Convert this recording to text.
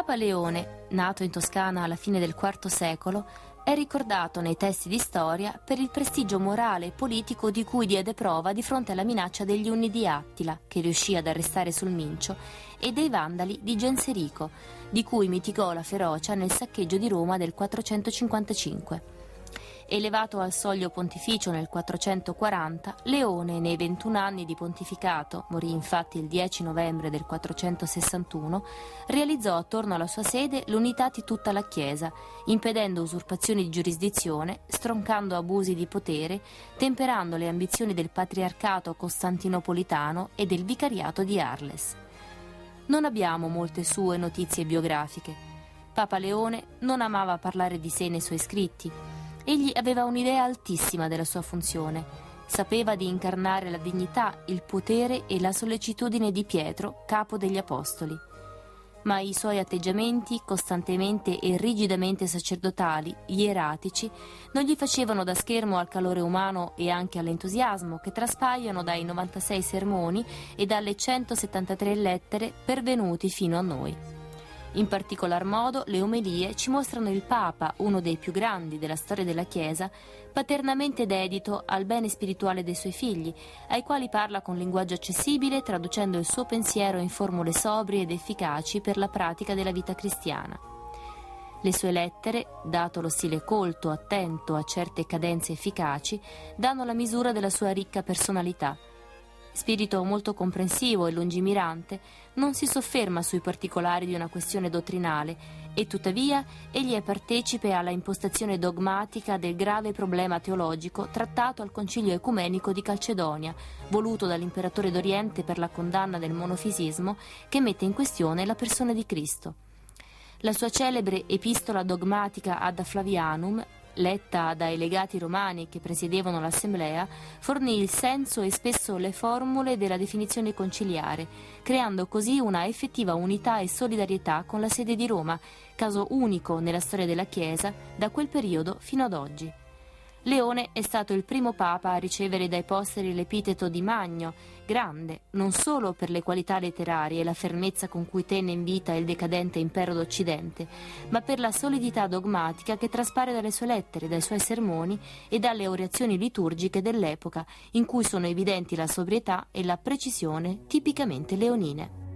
Papa Leone, nato in Toscana alla fine del IV secolo, è ricordato nei testi di storia per il prestigio morale e politico di cui diede prova di fronte alla minaccia degli Unni di Attila, che riuscì ad arrestare sul Mincio, e dei Vandali di Genserico, di cui mitigò la ferocia nel saccheggio di Roma del 455. Elevato al soglio pontificio nel 440, Leone, nei 21 anni di pontificato, morì infatti il 10 novembre del 461, realizzò attorno alla sua sede l'unità di tutta la Chiesa, impedendo usurpazioni di giurisdizione, stroncando abusi di potere, temperando le ambizioni del patriarcato costantinopolitano e del vicariato di Arles. Non abbiamo molte sue notizie biografiche. Papa Leone non amava parlare di sé nei suoi scritti. Egli aveva un'idea altissima della sua funzione. Sapeva di incarnare la dignità, il potere e la sollecitudine di Pietro, capo degli Apostoli. Ma i suoi atteggiamenti, costantemente e rigidamente sacerdotali, ieratici, non gli facevano da schermo al calore umano e anche all'entusiasmo che traspaiono dai 96 sermoni e dalle 173 lettere pervenuti fino a noi. In particolar modo le omelie ci mostrano il Papa, uno dei più grandi della storia della Chiesa, paternamente dedito al bene spirituale dei suoi figli, ai quali parla con linguaggio accessibile, traducendo il suo pensiero in formule sobrie ed efficaci per la pratica della vita cristiana. Le sue lettere, dato lo stile colto, attento a certe cadenze efficaci, danno la misura della sua ricca personalità. Spirito molto comprensivo e lungimirante, non si sofferma sui particolari di una questione dottrinale e tuttavia egli è partecipe alla impostazione dogmatica del grave problema teologico trattato al Concilio Ecumenico di Calcedonia, voluto dall'imperatore d'Oriente per la condanna del monofisismo che mette in questione la persona di Cristo. La sua celebre epistola dogmatica ad Flavianum, letta dai legati romani che presiedevano l'assemblea, fornì il senso e spesso le formule della definizione conciliare, creando così una effettiva unità e solidarietà con la sede di Roma, caso unico nella storia della Chiesa da quel periodo fino ad oggi. Leone è stato il primo papa a ricevere dai posteri l'epiteto di Magno, grande, non solo per le qualità letterarie e la fermezza con cui tenne in vita il decadente impero d'Occidente, ma per la solidità dogmatica che traspare dalle sue lettere, dai suoi sermoni e dalle orazioni liturgiche dell'epoca, in cui sono evidenti la sobrietà e la precisione tipicamente leonine.